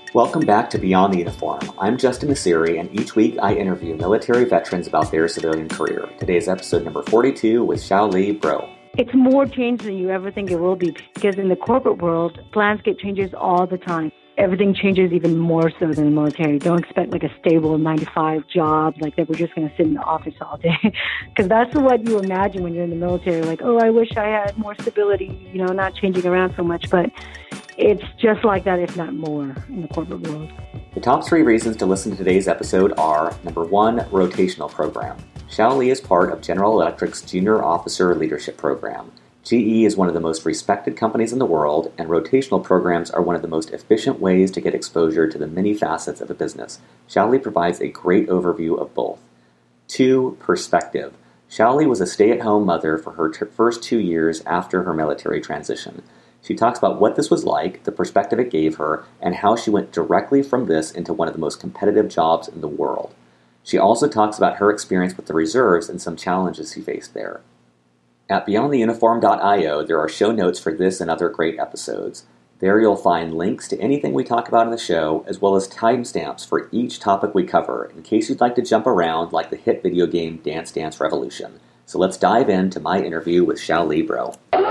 Welcome back to Beyond the Uniform. I'm Justin Nassiri, and each week I interview military veterans about their civilian career. Today's episode number 42 with Xiaoli Bro. It's more change than you ever think it will be, because in the corporate world, landscape changes all the time. Everything changes even more so than the military. Don't expect like a stable 9-to-5 job, like that we're just going to sit in the office all day. Because that's what you imagine when you're in the military. Like, oh, I wish I had more stability, not changing around so much. But it's just like that, if not more, in the corporate world. The top 3 reasons to listen to today's episode are, number 1, rotational program. Xiaoli is part of General Electric's Junior Officer Leadership Program. GE is one of the most respected companies in the world, and rotational programs are one of the most efficient ways to get exposure to the many facets of a business. Xiaoli provides a great overview of both. 2, perspective. Xiaoli was a stay-at-home mother for her first 2 years after her military transition. She talks about what this was like, the perspective it gave her, and how she went directly from this into one of the most competitive jobs in the world. She also talks about her experience with the reserves and some challenges she faced there. At beyondtheuniform.io, there are show notes for this and other great episodes. There you'll find links to anything we talk about in the show, as well as timestamps for each topic we cover, in case you'd like to jump around like the hit video game Dance Dance Revolution. So let's dive into my interview with Xiaoli Bro.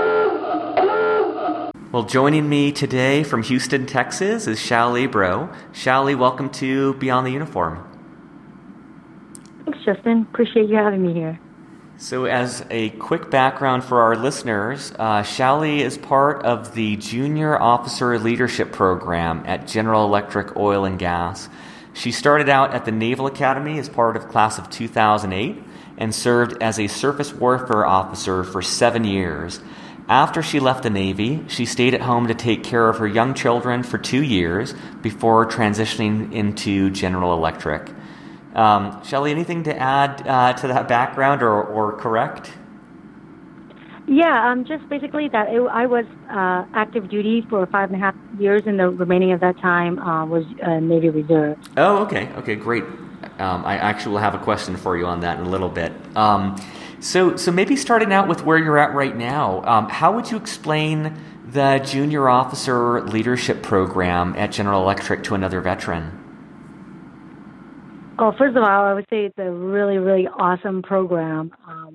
Well, joining me today from Houston, Texas is Xiaoli Bro. Xiaoli, welcome to Beyond the Uniform. Thanks, Justin. Appreciate you having me here. So as a quick background for our listeners, Xiaoli is part of the Junior Officer Leadership Program at General Electric Oil and Gas. She started out at the Naval Academy as part of class of 2008 and served as a surface warfare officer for 7 years. After she left the Navy, she stayed at home to take care of her young children for 2 years before transitioning into General Electric. Xiaoli, anything to add to that background or correct? Yeah, just basically that I was active duty for 5.5 years, and the remaining of that time was Navy Reserve. Oh, okay. Okay, great. I actually will have a question for you on that in a little bit. So maybe starting out with where you're at right now, how would you explain the Junior Officer Leadership Program at General Electric to another veteran? Oh, first of all, I would say it's a really, really awesome program.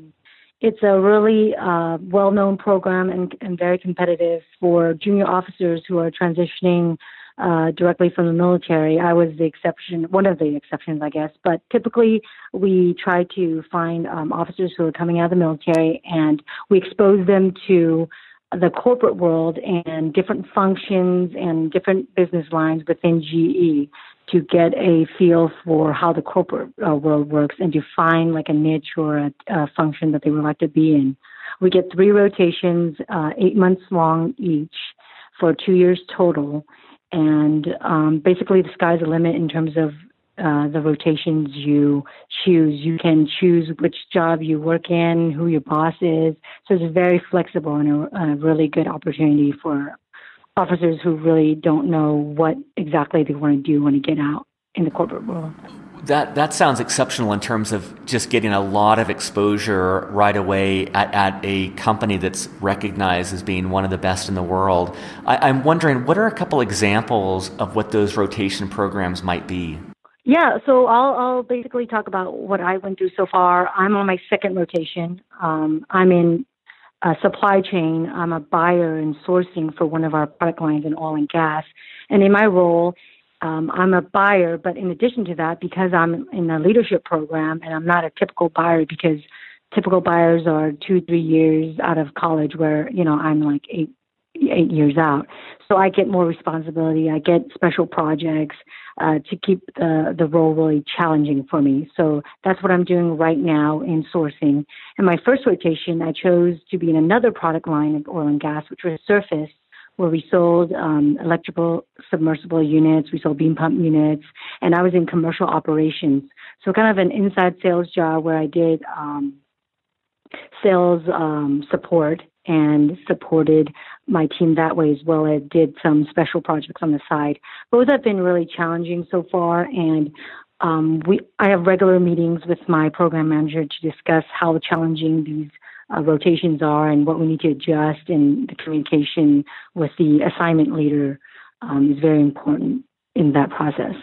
It's a really well-known program and very competitive for junior officers who are transitioning directly from the military. I was the exception, one of the exceptions, I guess. But typically, we try to find officers who are coming out of the military, and we expose them to the corporate world and different functions and different business lines within GE to get a feel for how the corporate world works and to find like a niche or a function that they would like to be in. We get 3 rotations, 8 months long each for 2 years total. And basically the sky's the limit in terms of the rotations you choose. You can choose which job you work in, who your boss is. So it's very flexible and a really good opportunity for officers who really don't know what exactly they want to do when they get out in the corporate world. That sounds exceptional in terms of just getting a lot of exposure right away at a company that's recognized as being one of the best in the world. I'm wondering, what are a couple examples of what those rotation programs might be? Yeah, so I'll basically talk about what I went through so far. I'm on my 2nd rotation. I'm in supply chain. I'm a buyer and sourcing for one of our product lines in oil and gas. And in my role, I'm a buyer, but in addition to that, because I'm in a leadership program and I'm not a typical buyer, because typical buyers are 2-3 years out of college where, I'm like eight years out. So I get more responsibility. I get special projects to keep the role really challenging for me. So that's what I'm doing right now in sourcing. And my first rotation, I chose to be in another product line of oil and gas, which was surface, where we sold electrical submersible units, we sold beam pump units, and I was in commercial operations. So kind of an inside sales job where I did sales support and supported my team that way as well. I did some special projects on the side. Both have been really challenging so far, and I have regular meetings with my program manager to discuss how challenging these rotations are and what we need to adjust, and the communication with the assignment leader is very important. in that process.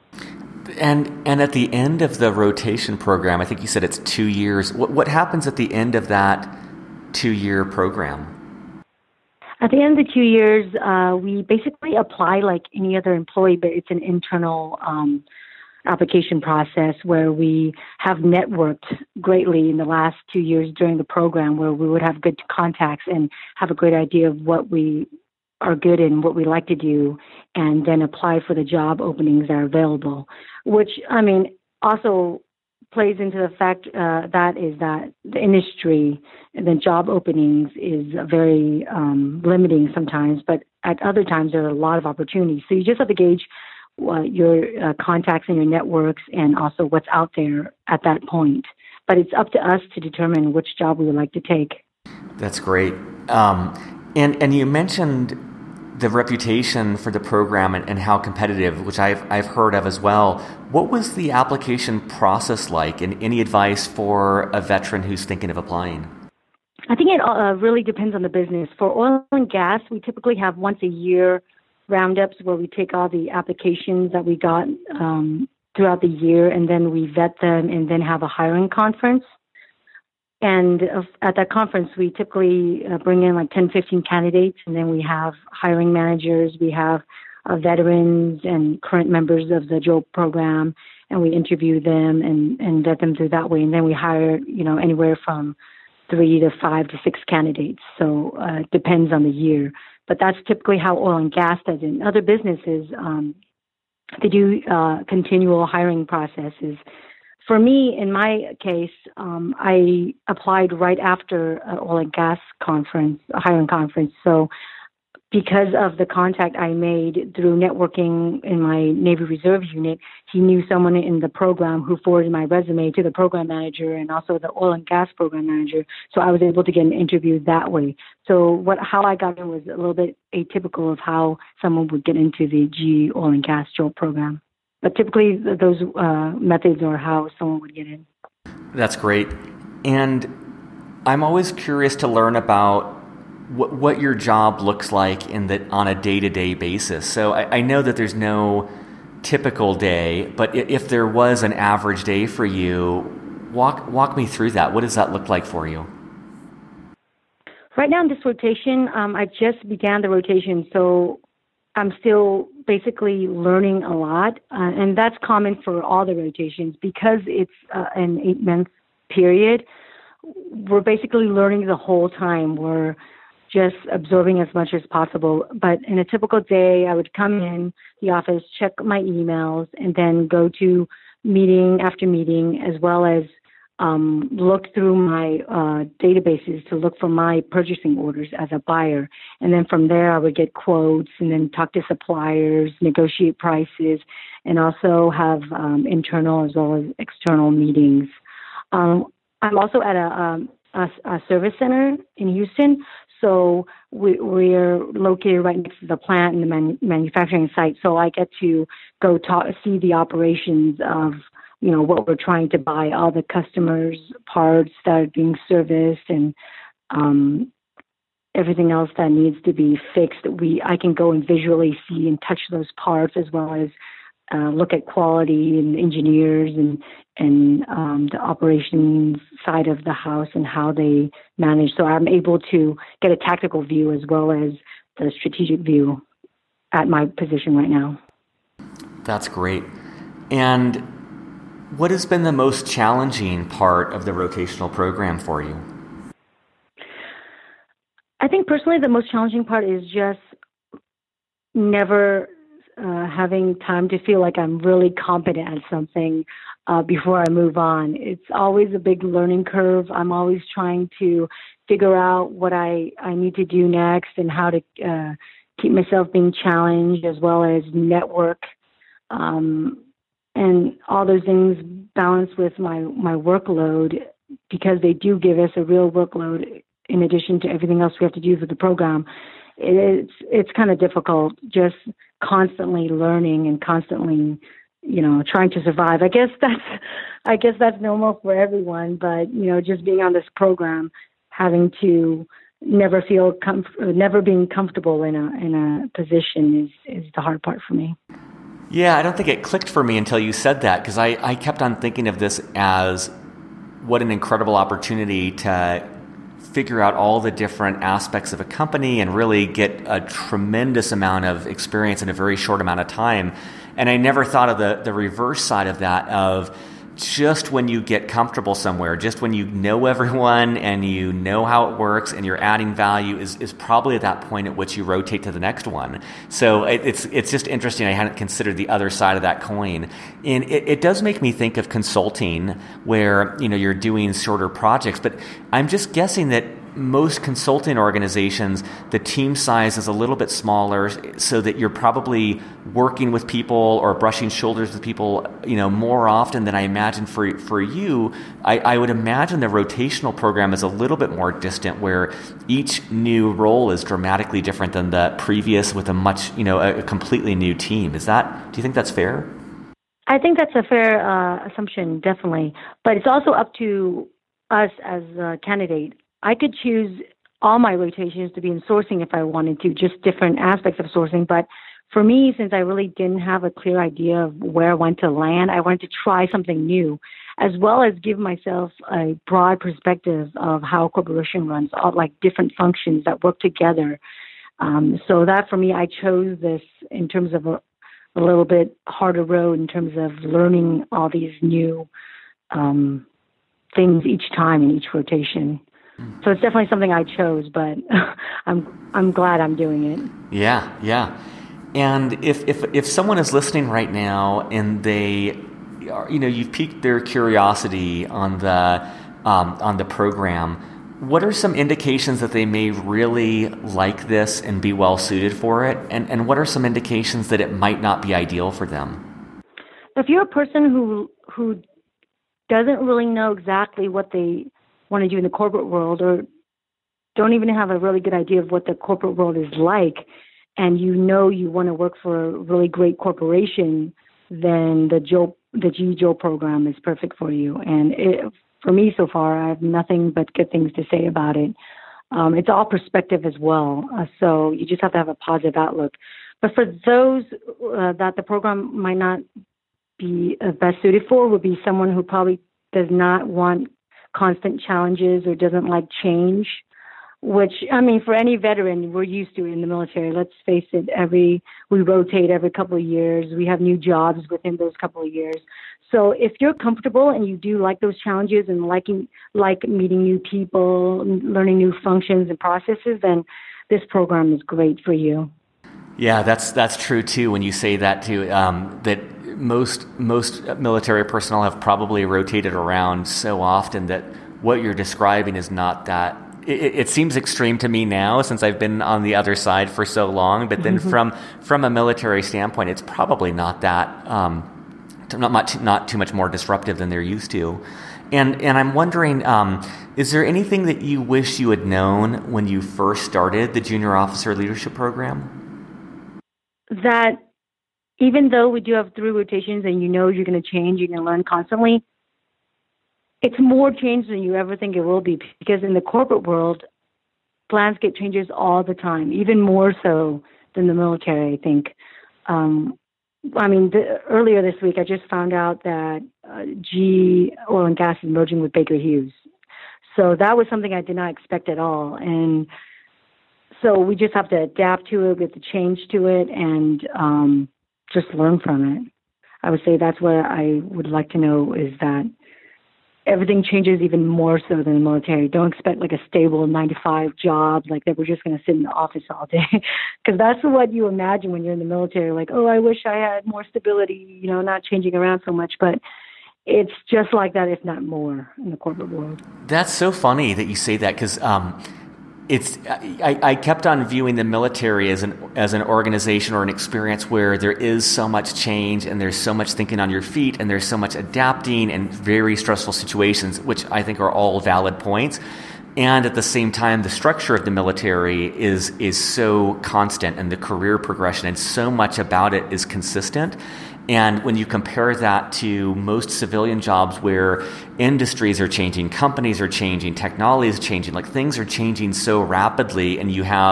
And at the end of the rotation program, I think you said it's 2 years. What happens at the end of that 2-year program? At the end of the 2 years, we basically apply like any other employee, but it's an internal application process where we have networked greatly in the last 2 years during the program, where we would have good contacts and have a great idea of what we are good in, what we like to do, and then apply for the job openings that are available, which, I mean, also plays into the fact that the industry and the job openings is very limiting sometimes, but at other times there are a lot of opportunities. So you just have to gauge your contacts and your networks and also what's out there at that point. But it's up to us to determine which job we would like to take. That's great. And you mentioned the reputation for the program and how competitive, which I've heard of as well. What was the application process like, and any advice for a veteran who's thinking of applying? I think it really depends on the business. For oil and gas, we typically have once a year roundups where we take all the applications that we got throughout the year, and then we vet them and then have a hiring conference. And at that conference, we typically bring in like 10, 15 candidates, and then we have hiring managers, we have veterans and current members of the JOLT program, and we interview them and vet them through that way. And then we hire, anywhere from 3 to 5 to 6 candidates. So it depends on the year. But that's typically how oil and gas does it. In other businesses, they do continual hiring processes. For me, in my case, I applied right after an oil and gas conference, a hiring conference. So because of the contact I made through networking in my Navy Reserve unit, he knew someone in the program who forwarded my resume to the program manager and also the oil and gas program manager. So I was able to get an interview that way. So how I got in was a little bit atypical of how someone would get into the GE oil and gas JOLT program. But typically those methods are how someone would get in. That's great. And I'm always curious to learn about what your job looks like on a day-to-day basis. So I know that there's no typical day, but if there was an average day for you, walk me through that. What does that look like for you? Right now in this rotation, I just began the rotation, so I'm still basically learning a lot, and that's common for all the rotations because it's an 8-month period. We're basically learning the whole time. We're just absorbing as much as possible. But in a typical day, I would come in the office, check my emails, and then go to meeting after meeting, as well as look through my databases to look for my purchasing orders as a buyer. And then from there, I would get quotes and then talk to suppliers, negotiate prices, and also have internal as well as external meetings. I'm also at a service center in Houston. So we're located right next to the plant and the manufacturing site. So I get to go see the operations of, what we're trying to buy, all the customers' parts that are being serviced and everything else that needs to be fixed. I can go and visually see and touch those parts, as well as look at quality and engineers and the operations side of the house and how they manage. So I'm able to get a tactical view as well as the strategic view at my position right now. That's great. And what has been the most challenging part of the rotational program for you? I think personally the most challenging part is just never having time to feel like I'm really competent at something before I move on. It's always a big learning curve. I'm always trying to figure out what I need to do next and how to keep myself being challenged, as well as network. And all those things balance with my workload, because they do give us a real workload in addition to everything else we have to do for the program. It's kind of difficult, just constantly learning and constantly, trying to survive. I guess that's normal for everyone, but just being on this program, having to never being comfortable in a position is the hard part for me. Yeah, I don't think it clicked for me until you said that, because I kept on thinking of this as what an incredible opportunity to figure out all the different aspects of a company and really get a tremendous amount of experience in a very short amount of time. And I never thought of the reverse side of that, of just when you get comfortable somewhere, just when you know everyone and you know how it works and you're adding value is probably at that point at which you rotate to the next one. So it's just interesting. I hadn't considered the other side of that coin. And it does make me think of consulting where, you're doing shorter projects, but I'm just guessing that most consulting organizations, the team size is a little bit smaller, so that you're probably working with people or brushing shoulders with people, more often than I imagine for you. I would imagine the rotational program is a little bit more distant, where each new role is dramatically different than the previous with a much, a completely new team. Do you think that's fair? I think that's a fair assumption, definitely. But it's also up to us as a candidate. I could choose all my rotations to be in sourcing if I wanted to, just different aspects of sourcing. But for me, since I really didn't have a clear idea of where I wanted to land, I wanted to try something new, as well as give myself a broad perspective of how a corporation runs, all like different functions that work together. So that for me, I chose this in terms of a little bit harder road in terms of learning all these new things each time in each rotation. So it's definitely something I chose, but I'm glad I'm doing it. Yeah. And if someone is listening right now and they, you've piqued their curiosity on the program, what are some indications that they may really like this and be well suited for it? And what are some indications that it might not be ideal for them? If you're a person who doesn't really know exactly what they want to do in the corporate world, or don't even have a really good idea of what the corporate world is like, and you want to work for a really great corporation, then the GE Joe program is perfect for you. And for me so far, I have nothing but good things to say about it. It's all perspective as well, so you just have to have a positive outlook. But for those that the program might not be best suited for, would be someone who probably does not want constant challenges or doesn't like change, which, for any veteran, we're used to in the military. Let's face it, we rotate every couple of years. We have new jobs within those couple of years. So if you're comfortable and you do like those challenges and like meeting new people, learning new functions and processes, then this program is great for you. Yeah, that's true too. When you say that too, that most military personnel have probably rotated around so often that what you're describing is not that. It seems extreme to me now, since I've been on the other side for so long. But then from a military standpoint, it's probably not that not too much more disruptive than they're used to. And I'm wondering, is there anything that you wish you had known when you first started the Junior Officer Leadership Program? That even though we do have 3 rotations and you're going to change, you're going to learn constantly, it's more change than you ever think it will be, because in the corporate world, landscape changes all the time, even more so than the military, I think. Earlier this week, I just found out that GE Oil and Gas is merging with Baker Hughes. So that was something I did not expect at all. And so we just have to adapt to it, we have to change to it, and just learn from it. I would say that's what I would like to know, is that everything changes even more so than the military. Don't expect like a stable 9-to-5 job, like that we're just going to sit in the office all day. Because that's what you imagine when you're in the military. Like, oh, I wish I had more stability, not changing around so much. But it's just like that, if not more, in the corporate world. That's so funny that you say that, because I kept on viewing the military as an organization or an experience where there is so much change and there's so much thinking on your feet and there's so much adapting and very stressful situations, which I think are all valid points. And at the same time, the structure of the military is so constant, and the career progression and so much about it is consistent. And when you compare that to most civilian jobs where industries are changing, companies are changing, technology is changing, like things are changing so rapidly, and you have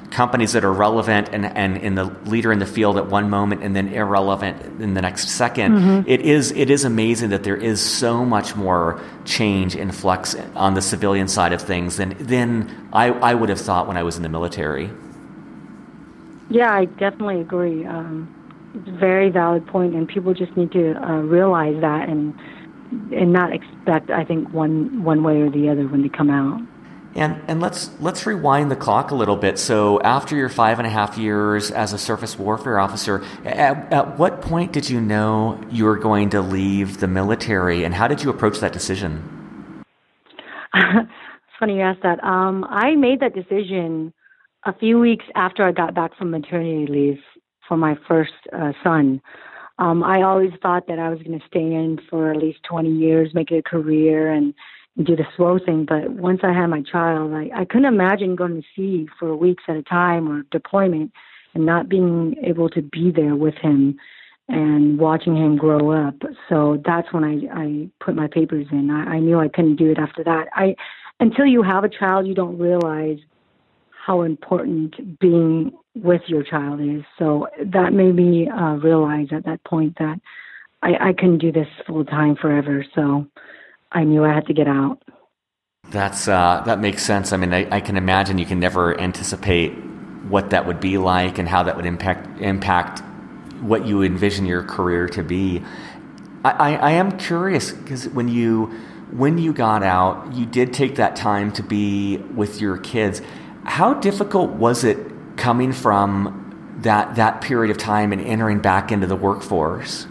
companies that are relevant and in the leader in the field at one moment and then irrelevant in the next second. Mm-hmm. It is amazing that there is so much more change and flux on the civilian side of things than I would have thought when I was in the military. Yeah, I definitely agree. It's a very valid point, and people just need to realize that and not expect, I think, one way or the other when they come out. And let's rewind the clock a little bit. So after your 5.5 years as a surface warfare officer, at what point did you know you were going to leave the military, and how did you approach that decision? It's funny you asked that. I made that decision a few weeks after I got back from maternity leave for my first son. I always thought that I was going to stay in for at least 20 years, make it a career, and do the slow thing. But once I had my child, I couldn't imagine going to sea for weeks at a time or deployment and not being able to be there with him and watching him grow up. So that's when I put my papers in. I knew I couldn't do it after that. Until you have a child, you don't realize how important being with your child is. So that made me realize at that point that I couldn't do this full time forever. So I knew I had to get out. That makes sense. I mean, I can imagine you can never anticipate what that would be like and how that would impact what you envision your career to be. I am curious because when you got out, you did take that time to be with your kids. How difficult was it coming from that period of time and entering back into the workforce?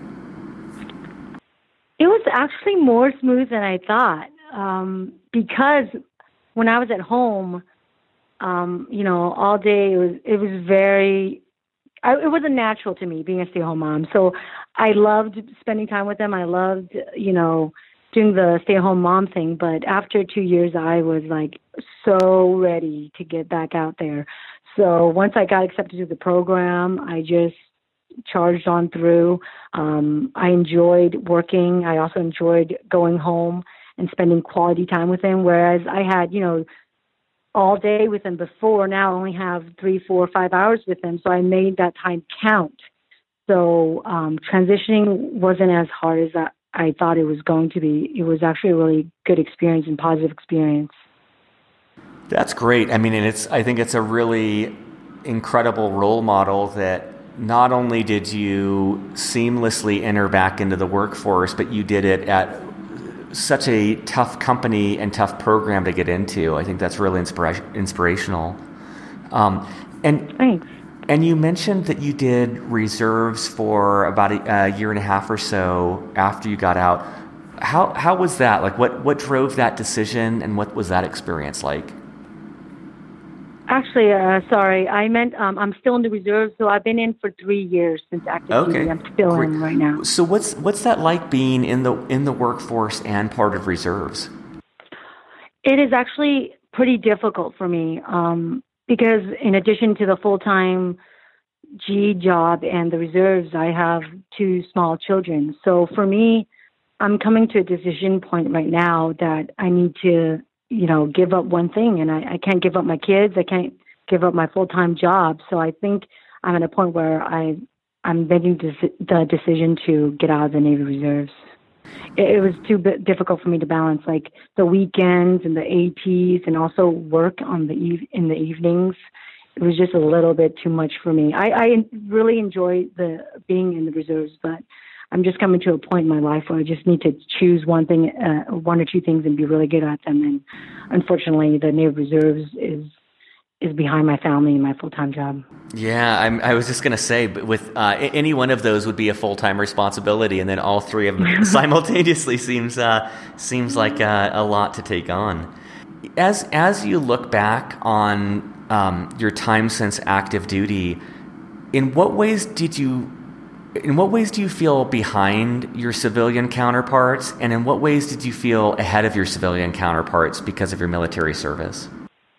It was actually more smooth than I thought, because when I was at home, all day it wasn't natural to me being a stay-at-home mom. So I loved spending time with them. I loved, doing the stay-at-home mom thing. But after 2 years, I was like so ready to get back out there. So once I got accepted to the program, I just charged on through. I enjoyed working. I also enjoyed going home and spending quality time with him. Whereas I had, all day with him before. Now I only have 3, 4, 5 hours with him. So I made that time count. So transitioning wasn't as hard as I thought it was going to be. It was actually a really good experience and positive experience. That's great. I mean, I think it's a really incredible role model that not only did you seamlessly enter back into the workforce, but you did it at such a tough company and tough program to get into. I think that's really inspirational. Thanks. And you mentioned that you did reserves for about a year and a half or so after you got out. How was that? Like, what drove that decision, and what was that experience like? Actually, sorry, I meant I'm still in the reserves, so I've been in for 3 years since active duty. I'm still Great. in right now. So what's that like being in the workforce and part of reserves? It is actually pretty difficult for me because in addition to the full-time G job and the reserves, I have 2 small children. So for me, I'm coming to a decision point right now that I need to give up one thing, and I can't give up my kids. I can't give up my full-time job. So I think I'm at a point where I'm making the decision to get out of the Navy Reserves. It was too difficult for me to balance, like the weekends and the APs, and also work in the evenings. It was just a little bit too much for me. I really enjoy being in the reserves, but I'm just coming to a point in my life where I just need to choose one or two things and be really good at them. And unfortunately, the Navy Reserves is behind my family and my full-time job. Yeah, I was just going to say, but with any one of those would be a full-time responsibility, and then all 3 of them simultaneously seems like a lot to take on. As you look back on your time since active duty, in what ways do you feel behind your civilian counterparts, and in what ways did you feel ahead of your civilian counterparts because of your military service?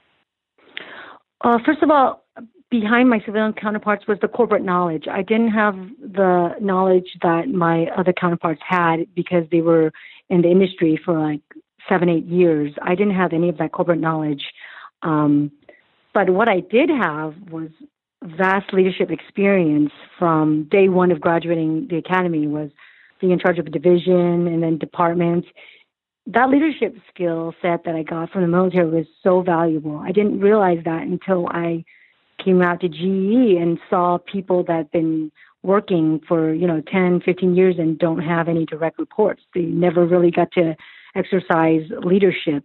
First of all, behind my civilian counterparts was the corporate knowledge. I didn't have the knowledge that my other counterparts had because they were in the industry for like 7-8 years. I didn't have any of that corporate knowledge. But But what I did have was vast leadership experience from day one of graduating the academy, was being in charge of a division and then departments. That leadership skill set that I got from the military was so valuable. I didn't realize that until I came out to GE and saw people that had been working for, 10, 15 years and don't have any direct reports. They never really got to exercise leadership.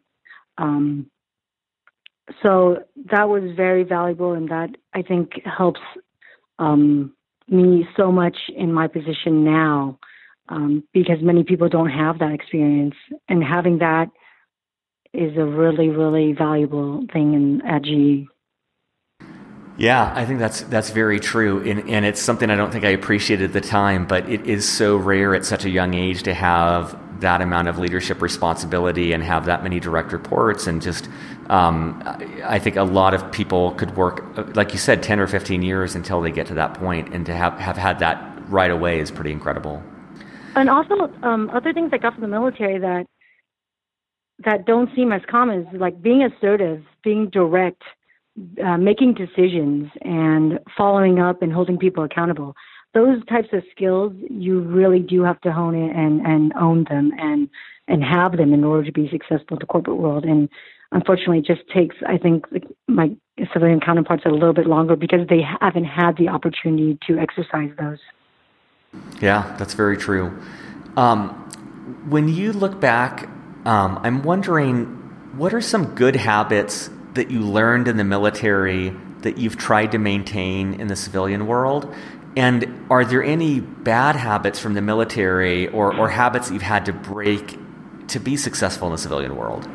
So that was very valuable, and that I think helps me so much in my position now, because many people don't have that experience, and having that is a really, really valuable thing at GE. Yeah, I think that's very true, and it's something I don't think I appreciated at the time, but it is so rare at such a young age to have that amount of leadership responsibility and have that many direct reports, and just I think a lot of people could work, like you said, 10 or 15 years until they get to that point, and to have had that right away is pretty incredible. And also other things I got from the military that don't seem as common is like being assertive, being direct, making decisions, and following up and holding people accountable. Those types of skills, you really do have to hone in and own them and have them in order to be successful in the corporate world. And unfortunately, it just takes, I think, my civilian counterparts a little bit longer because they haven't had the opportunity to exercise those. Yeah, that's very true. When you look back, I'm wondering, what are some good habits that you learned in the military that you've tried to maintain in the civilian world? And are there any bad habits from the military or habits that you've had to break to be successful in the civilian world?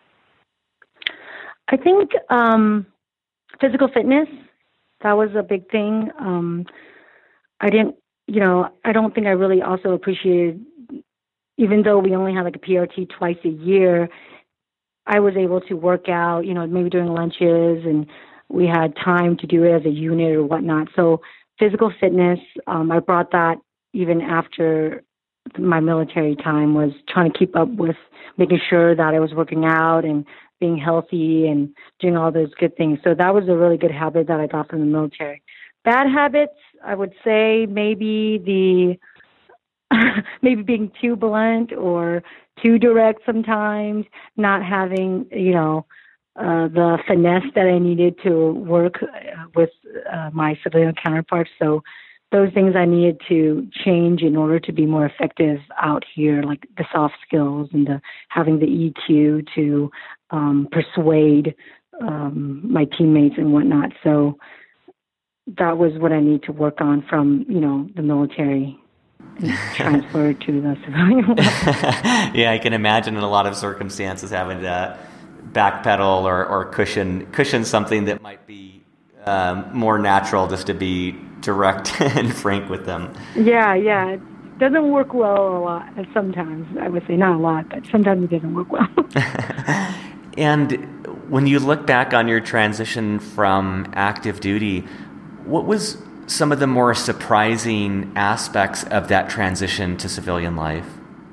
I think physical fitness, that was a big thing. I don't think I really also appreciated, even though we only had like a PRT twice a year, I was able to work out, maybe during lunches, and we had time to do it as a unit or whatnot. So physical fitness, I brought that even after my military time, was trying to keep up with making sure that I was working out and being healthy and doing all those good things. So that was a really good habit that I got from the military. Bad habits, I would say maybe maybe being too blunt or too direct sometimes, not having, the finesse that I needed to work with my civilian counterparts. So those things I needed to change in order to be more effective out here, like the soft skills and having the EQ to persuade my teammates and whatnot. So that was what I need to work on from, the military and transfer to the civilian world. Yeah, I can imagine in a lot of circumstances having to backpedal or cushion something that might be more natural, just to be direct and frank with them. Yeah. It doesn't work well a lot. Sometimes, I would say not a lot, but sometimes it doesn't work well. And when you look back on your transition from active duty, what was some of the more surprising aspects of that transition to civilian life?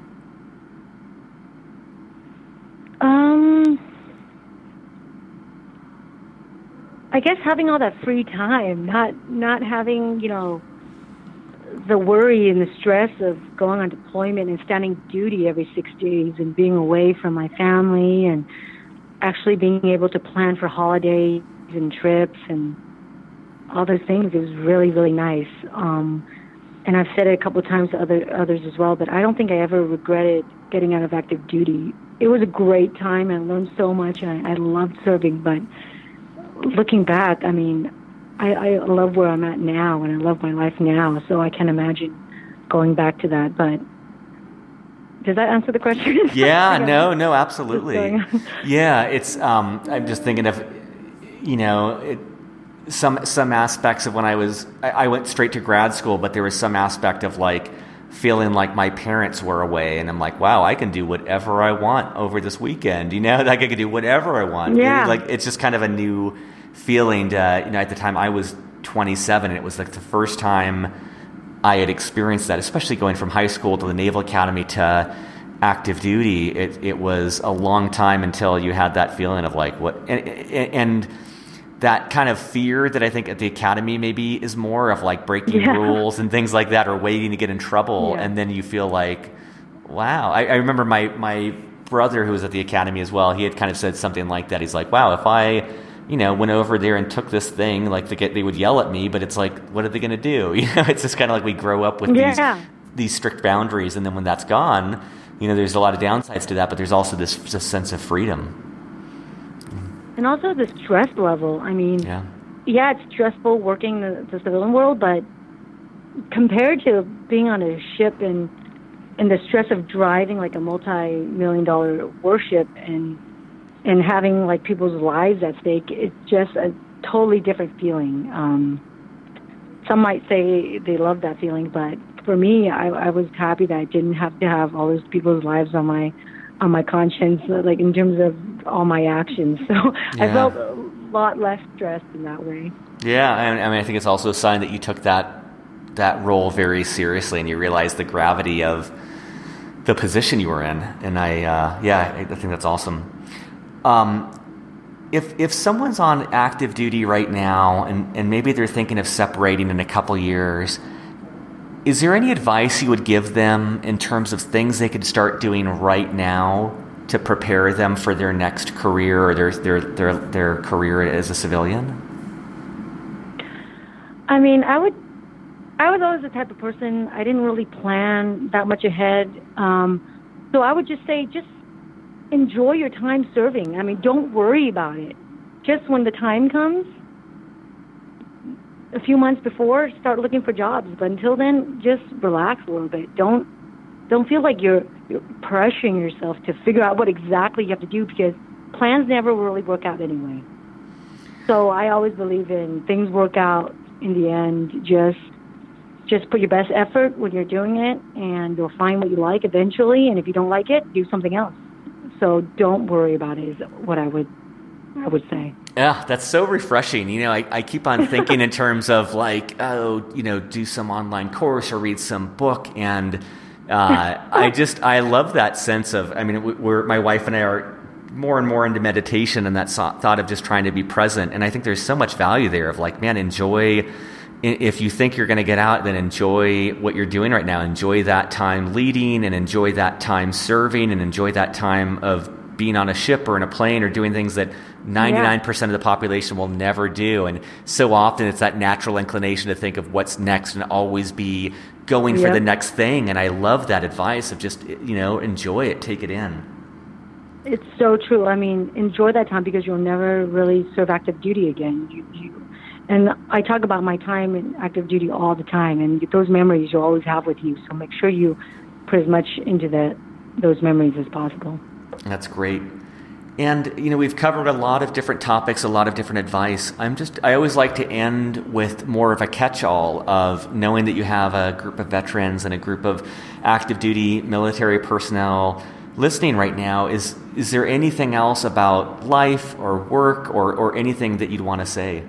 I guess having all that free time, not having, the worry and the stress of going on deployment and standing duty every 6 days and being away from my family, and actually being able to plan for holidays and trips and all those things. It was really, really nice. And I've said it a couple of times to others as well, but I don't think I ever regretted getting out of active duty. It was a great time. I learned so much, and I loved serving. But looking back, I mean, I love where I'm at now, and I love my life now. So I can't imagine going back to that. But does that answer the question? Yeah, no, absolutely. Yeah, it's. I'm just thinking of, some aspects of when I went straight to grad school, but there was some aspect of like feeling like my parents were away, and I'm like, wow, I can do whatever I want over this weekend. Like I can do whatever I want. Yeah. It's just kind of a new feeling. At the time I was 27, and it was like the first time I had experienced that, especially going from high school to the Naval Academy to active duty. It was a long time until you had that feeling of like what and that kind of fear that I think at the academy maybe is more of like breaking rules and things like that, or waiting to get in trouble. Yeah. And then you feel like, wow. I remember my brother who was at the academy as well, he had kind of said something like that. He's like, wow, if I, went over there and took this thing, like they would yell at me, but it's like, what are they going to do? It's just kind of like we grow up with these strict boundaries. And then when that's gone, there's a lot of downsides to that, but there's also this sense of freedom. And also the stress level. I mean, it's stressful working the civilian world, but compared to being on a ship and the stress of driving like a multi-million-dollar warship and having like people's lives at stake, it's just a totally different feeling. Some might say they love that feeling, but for me, I was happy that I didn't have to have all those people's lives on my conscience, like in terms of all my actions. So I felt a lot less stressed in that way. Yeah, I mean, I think it's also a sign that you took that role very seriously, and you realized the gravity of the position you were in. And I think that's awesome. If someone's on active duty right now, and maybe they're thinking of separating in a couple years, is there any advice you would give them in terms of things they could start doing right now to prepare them for their next career or their career as a civilian? I mean, I was always the type of person, I didn't really plan that much ahead. So I would just say, just enjoy your time serving. I mean, don't worry about it. Just when the time comes, a few months before, start looking for jobs. But until then, just relax a little bit. Don't feel like you're pressuring yourself to figure out what exactly you have to do, because plans never really work out anyway. So I always believe in things work out in the end. Just put your best effort when you're doing it, and you'll find what you like eventually. And if you don't like it, do something else. So don't worry about it is what I would say. Yeah, that's so refreshing. I keep on thinking in terms of like, do some online course or read some book. And I love that sense of, I mean, my wife and I are more and more into meditation and that thought of just trying to be present. And I think there's so much value there of like, man, enjoy. If you think you're going to get out, then enjoy what you're doing right now. Enjoy that time leading, and enjoy that time serving, and enjoy that time of being on a ship or in a plane or doing things that 99% of the population will never do. And so often it's that natural inclination to think of what's next and always be going for the next thing. And I love that advice of just, enjoy it, take it in. It's so true. I mean, enjoy that time, because you'll never really serve active duty again. And I talk about my time in active duty all the time, and those memories you'll always have with you. So make sure you put as much into those memories as possible. That's great. And, we've covered a lot of different topics, a lot of different advice. I always like to end with more of a catch-all of knowing that you have a group of veterans and a group of active duty military personnel listening right now. Is there anything else about life or work or anything that you'd want to say?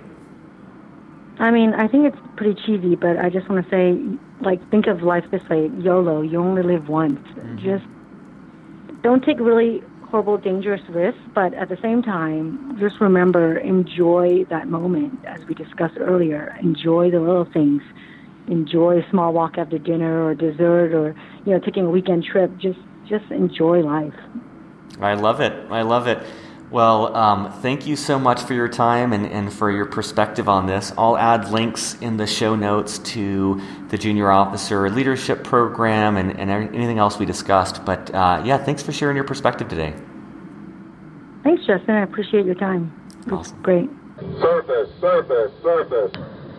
I mean, I think it's pretty cheesy, but I just want to say, like, think of life this way: YOLO, you only live once. Mm-hmm. Just don't take really horrible, dangerous risks, but at the same time, just remember, enjoy that moment, as we discussed earlier. Enjoy the little things. Enjoy a small walk after dinner or dessert, or taking a weekend trip. Just enjoy life. I love it. Well, thank you so much for your time and for your perspective on this. I'll add links in the show notes to the Junior Officer Leadership Program and anything else we discussed. But thanks for sharing your perspective today. Thanks, Justin. I appreciate your time. Awesome. It's great. Surface.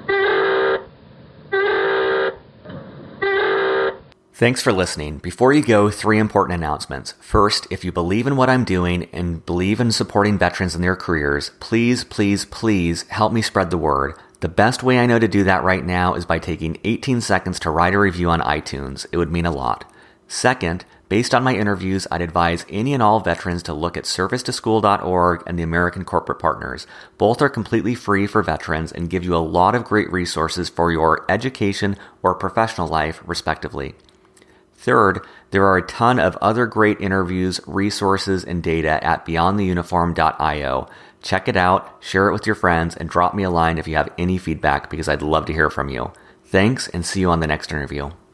Thanks for listening. Before you go, 3 important announcements. First, if you believe in what I'm doing and believe in supporting veterans in their careers, please, please, please help me spread the word. The best way I know to do that right now is by taking 18 seconds to write a review on iTunes. It would mean a lot. Second, based on my interviews, I'd advise any and all veterans to look at servicetoschool.org and the American Corporate Partners. Both are completely free for veterans and give you a lot of great resources for your education or professional life, respectively. Third, there are a ton of other great interviews, resources, and data at beyondtheuniform.io. Check it out, share it with your friends, and drop me a line if you have any feedback because I'd love to hear from you. Thanks, and see you on the next interview.